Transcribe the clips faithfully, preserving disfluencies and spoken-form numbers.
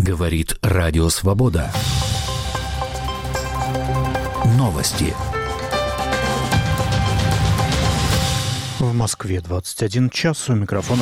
Говорит Радио Свобода. Новости. В Москве двадцать один час. У микрофона...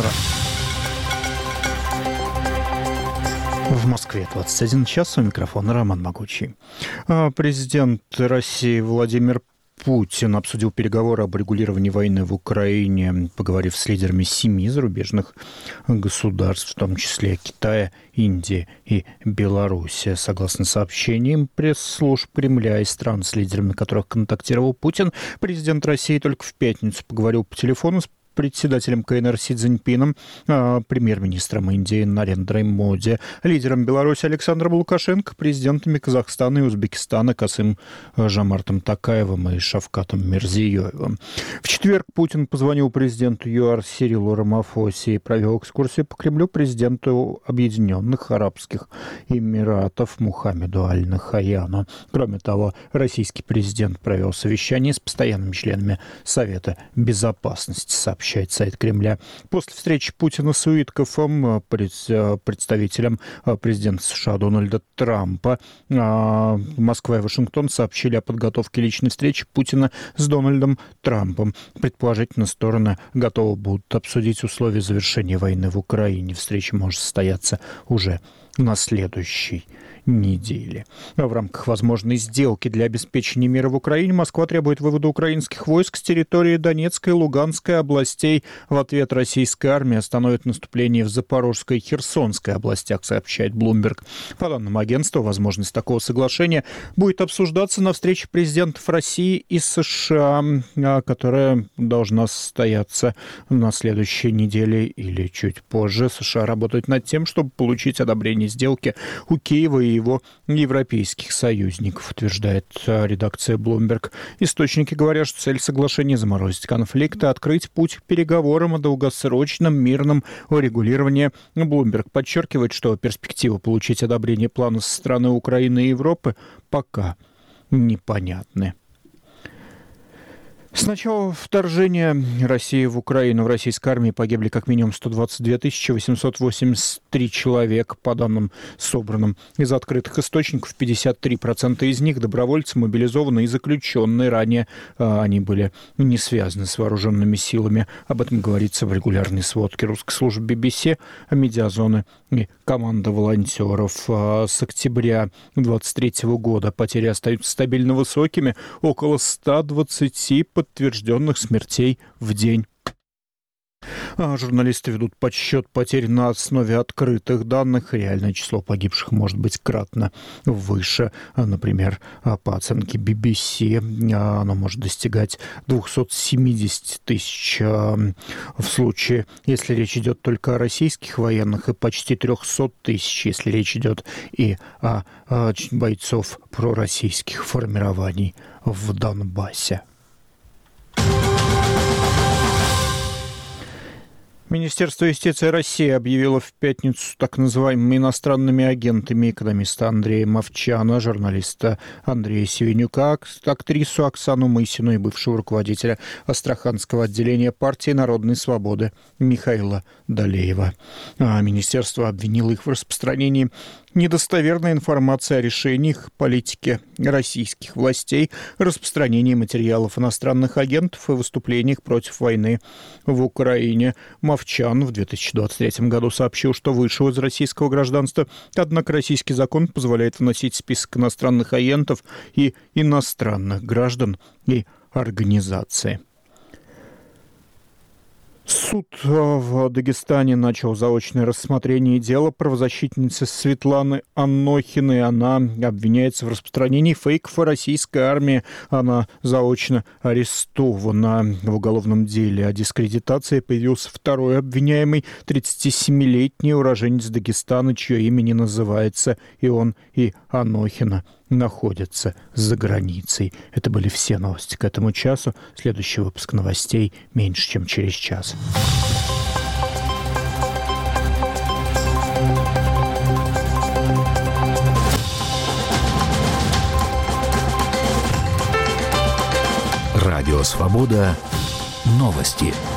В Москве двадцать один час. У микрофона Роман Могучий. Президент России Владимир Путин обсудил переговоры об регулировании войны в Украине, поговорив с лидерами семи зарубежных государств, в том числе Китая, Индии и Беларуси. Согласно сообщениям пресс-служб Кремля и стран, с лидерами которых контактировал Путин, президент России только в пятницу поговорил по телефону с председателем КНР Си Цзиньпином, премьер-министром Индии Нарендрой Моди, лидером Беларуси Александром Лукашенко, президентами Казахстана и Узбекистана Касым Жомартом Токаевым и Шавкатом Мирзиёевым. В четверг Путин позвонил президенту ЮАР Сирилу Рамафосе и провел экскурсию по Кремлю президенту Объединенных Арабских Эмиратов Мухаммеду Аль-Нахаяну. Кроме того, российский президент провел совещание с постоянными членами Совета Безопасности, сообщает сайт Кремля. После встречи Путина с Уиткофом, представителем президента США Дональда Трампа, Москва и Вашингтон сообщили о подготовке личной встречи Путина с Дональдом Трампом. Предположительно, стороны готовы будут обсудить условия завершения войны в Украине. Встреча может состояться уже на следующей неделе. В рамках возможной сделки для обеспечения мира в Украине Москва требует вывода украинских войск с территории Донецкой и Луганской областей. В ответ российская армия остановит наступление в Запорожской и Херсонской областях, сообщает Bloomberg. По данным агентства, возможность такого соглашения будет обсуждаться на встрече президентов России и США, которая должна состояться на следующей неделе или чуть позже. США работают над тем, чтобы получить одобрение сделки у Киева и его европейских союзников, утверждает редакция Bloomberg. Источники говорят, что цель соглашения — заморозить конфликт и открыть путь к переговорам о долгосрочном мирном урегулировании. Bloomberg подчеркивает, что перспектива получить одобрение плана со стороны Украины и Европы пока непонятны. С начала вторжения России в Украину в российской армии погибли как минимум сто двадцать две тысячи восемьсот восемьдесят три человека. По данным, собранным из открытых источников, пятьдесят три процента из них добровольцы, мобилизованные и заключенные. Ранее они были не связаны с вооруженными силами. Об этом говорится в регулярной сводке русской службы би би си, медиазоны и команда волонтеров. С октября две тысячи двадцать третьего года потери остаются стабильно высокими, около ста двадцати подтвержденных смертей в день. А журналисты ведут подсчет потерь на основе открытых данных. Реальное число погибших может быть кратно выше. Например, по оценке би би си оно может достигать двухсот семидесяти тысяч в случае, если речь идет только о российских военных, и почти трехсот тысяч, если речь идет и о бойцов пророссийских формирований в Донбассе. Министерство юстиции России объявило в пятницу так называемыми иностранными агентами экономиста Андрея Мовчана, журналиста Андрея Севенюка, актрису Оксану Мысину и бывшего руководителя Астраханского отделения партии Народной Свободы Михаила Далеева. А министерство обвинило их в распространении недостоверной информации о решениях политики российских властей, распространении материалов иностранных агентов и выступлениях против войны в Украине. Мовчан в две тысячи двадцать третьем году сообщил, что вышел из российского гражданства, однако российский закон позволяет вносить в список иностранных агентов и иностранных граждан и организаций. Суд в Дагестане начал заочное рассмотрение дела правозащитницы Светланы Анохиной. Она обвиняется в распространении фейков о российской армии. Она заочно арестована. В уголовном деле о дискредитации появился второй обвиняемый, тридцатисемилетний уроженец Дагестана, чье имя не называется. И он, и Анохина находятся за границей. Это были все новости к этому часу. Следующий выпуск новостей меньше, чем через час. Радио Свобода. Новости.